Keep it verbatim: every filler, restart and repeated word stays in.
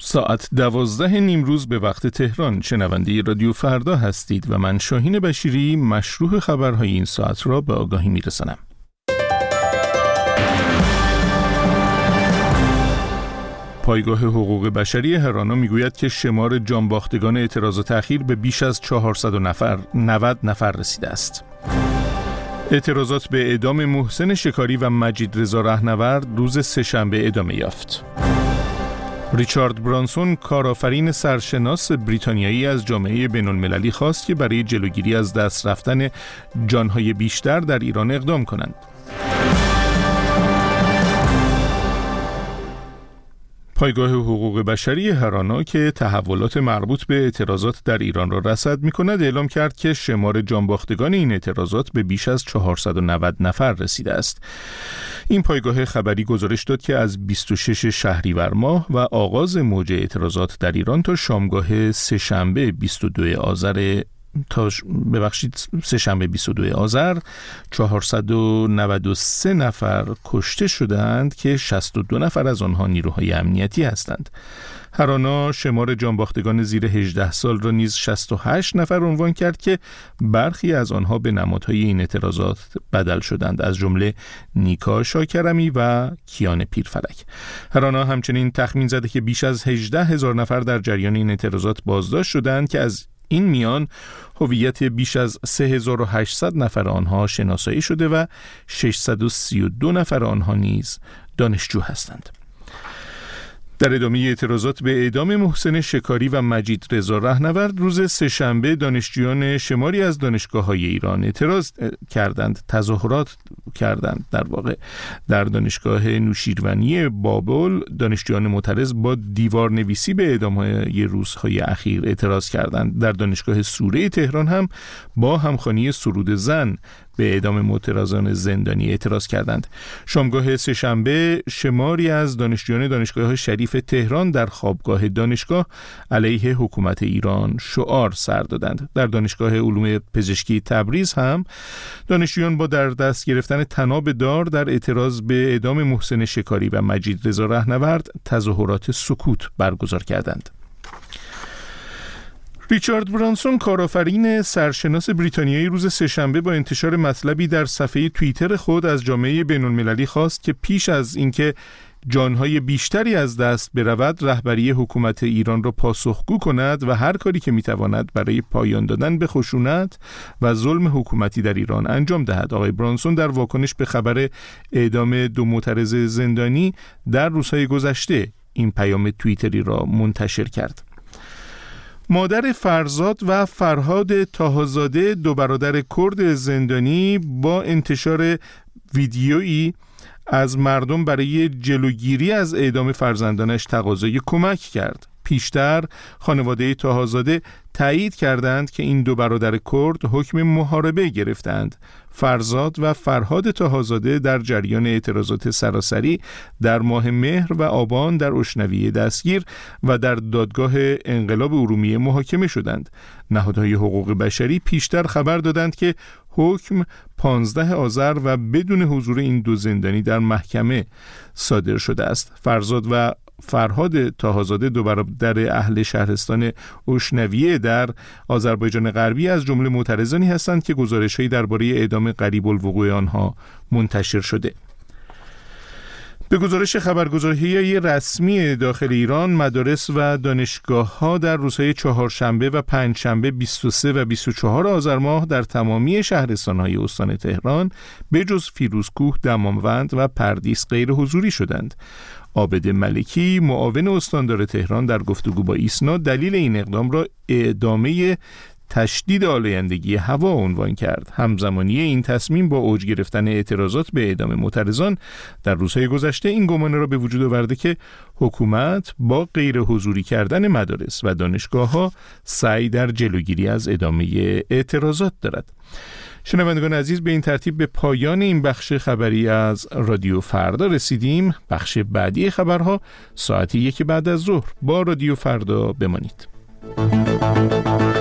ساعت دوازده نیمروز به وقت تهران شنونده رادیو فردا هستید و من شاهین بشیری مشروح خبرهای این ساعت را به آگاهی میرسانم. پایگاه حقوق بشری هرانا میگوید که شمار جانباختگان اعتراض و تأخیر به بیش از چهارصد نفر نود نفر رسیده است. اعتراضات به اعدام محسن شکاری و مجید رضا رهنورد روز سه‌شنبه ادامه یافت. ریچارد برانسون کارآفرین سرشناس بریتانیایی از جامعه بین‌المللی خواست که برای جلوگیری از دست رفتن جانهای بیشتر در ایران اقدام کنند. پایگاه حقوق بشری هرانا که تحولات مربوط به اعتراضات در ایران را رصد می‌کند اعلام کرد که شمار جانباختگان این اعتراضات به بیش از چهارصد و نود نفر رسیده است. این پایگاه خبری گزارش داد که از بیست و شش شهریور ماه و آغاز موج اعتراضات در ایران تا شامگاه سه‌شنبه بیست و دو آذر تا ببخشید سه‌شنبه بیست و دو آذر چهارصد و نود و سه نفر کشته شدند که شصت و دو نفر از آنها نیروهای امنیتی هستند. هرانا شمار جانباختگان زیر هجده سال را نیز شصت و هشت نفر عنوان کرد که برخی از آنها به نمادهای این اعتراضات بدل شدند، از جمله نیکا شاکرمی و کیان پیرفلک. هرانا همچنین تخمین زده که بیش از هجده هزار نفر در جریان این اعتراضات بازداشت شدند که از این میان هویت بیش از سه هزار و هشتصد نفر آنها شناسایی شده و ششصد و سی و دو نفر آنها نیز دانشجو هستند. در ادامه اعتراضات به اعدام محسن شکاری و مجید رضا رهنورد روز سه‌شنبه دانشجویان شماری از دانشگاه‌های ایران اعتراض کردند، تظاهرات کردند. در واقع در دانشگاه نوشیروانی بابل دانشجویان معترض با دیوار نویسی به اعدام‌های روزهای اخیر اعتراض کردند. در دانشگاه سوره تهران هم با همخوانی سرود زن به اعدام معترضان زندانی اعتراض کردند. شامگاه سه‌شنبه شماری از دانشجویان دانشگاه شریف تهران در خوابگاه دانشگاه علیه حکومت ایران شعار سر دادند. در دانشگاه علوم پزشکی تبریز هم دانشجویان با در دست گرفتن طناب دار در اعتراض به اعدام محسن شکاری و مجید رضا رهنورد تظاهرات سکوت برگزار کردند. ریچارد برانسون کارآفرین سرشناس بریتانیایی روز سه‌شنبه با انتشار مطلبی در صفحه توییتر خود از جامعه بین‌المللی خواست که پیش از اینکه جانهای بیشتری از دست برود رهبری حکومت ایران را پاسخگو کند و هر کاری که میتواند برای پایان دادن به خشونت و ظلم حکومتی در ایران انجام دهد. آقای برانسون در واکنش به خبر اعدام دو معترض زندانی در روزهای گذشته این پیام توییتری را منتشر کرد. مادر فرزاد و فرهاد طاهازاده دو برادر کرد زندانی با انتشار ویدیویی از مردم برای جلوگیری از اعدام فرزندانش تقاضای کمک کرد. پیشتر خانواده طاهازاده تایید کردند که این دو برادر کرد حکم محاربه گرفتند. فرزاد و فرهاد طاهازاده در جریان اعتراضات سراسری در ماه مهر و آبان در اشنویه دستگیر و در دادگاه انقلاب ارومیه محاکمه شدند. نهادهای حقوق بشری پیشتر خبر دادند که حکم پانزده آذر و بدون حضور این دو زندانی در محکمه صادر شده است. فرزاد و فرهاد طاهازاده دو برادر اهل شهرستان اشنویه در آذربایجان غربی از جمله معترضانی هستند که گزارش‌هایی درباره اعدام قریب الوقوع آنها منتشر شده. به گزارش خبرگزاری رسمی داخل ایران، مدارس و دانشگاه‌ها در روزهای چهارشنبه و پنجشنبه بیست و سه و بیست و چهار آذر ماه در تمامی شهرستان‌های استان تهران به جز فیروزکوه، دماوند و پردیس غیر حضوری شدند. عابد ملکی معاون استاندار تهران در گفتگو با ایسنا دلیل این اقدام را ادامه تشدید آلایندگی هوا عنوان کرد. همزمانی این تصمیم با اوج گرفتن اعتراضات به اعدام معترضان در روزهای گذشته این گمان را به وجود آورده که حکومت با غیر حضوری کردن مدارس و دانشگاه‌ها سعی در جلوگیری از ادامه اعتراضات دارد. شنوندگان عزیز، به این ترتیب به پایان این بخش خبری از رادیو فردا رسیدیم. بخش بعدی خبرها ساعت یک بعد از ظهر. با رادیو فردا بمانید.